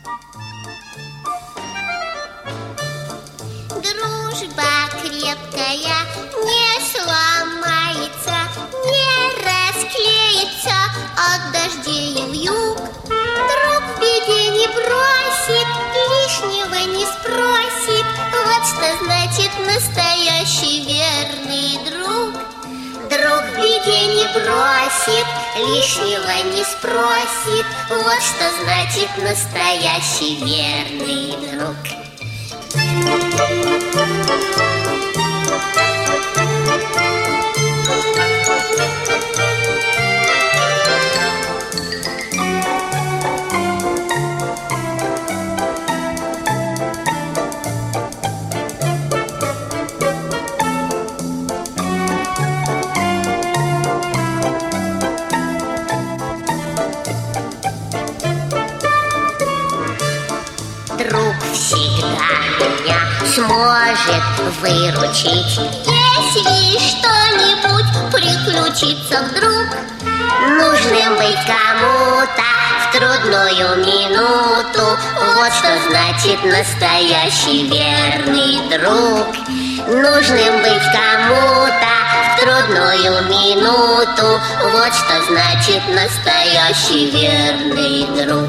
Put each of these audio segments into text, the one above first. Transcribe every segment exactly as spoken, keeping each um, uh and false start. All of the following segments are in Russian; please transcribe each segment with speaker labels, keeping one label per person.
Speaker 1: Дружба крепкая не сломается, не расклеится от дождей и вьюг. Друг в беде не бросит, лишнего не спросит. Вот что значит настоящий верный друг. Друг в беде не бросит, лишнего не спросит. Вот что значит настоящий верный друг. Друг всегда меня сможет выручить, если что-нибудь приключится вдруг. Нужным быть кому-то в трудную минуту, вот что значит настоящий верный друг. Нужным быть кому-то в трудную минуту, вот что значит настоящий верный друг.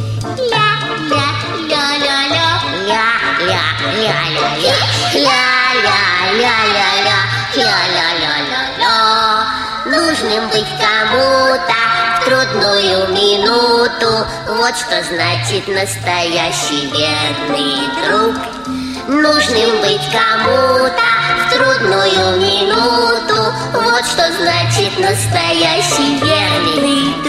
Speaker 1: Ля-ля-ля-ля-ля, ля-ля-ля-ля-ля, ля-ля-ля-ля-ля, ля-ля-ля-ля-ля. Нужным быть кому-то в трудную минуту, вот что значит настоящий верный друг. Нужным быть кому-то в трудную минуту, вот что значит настоящий верный друг.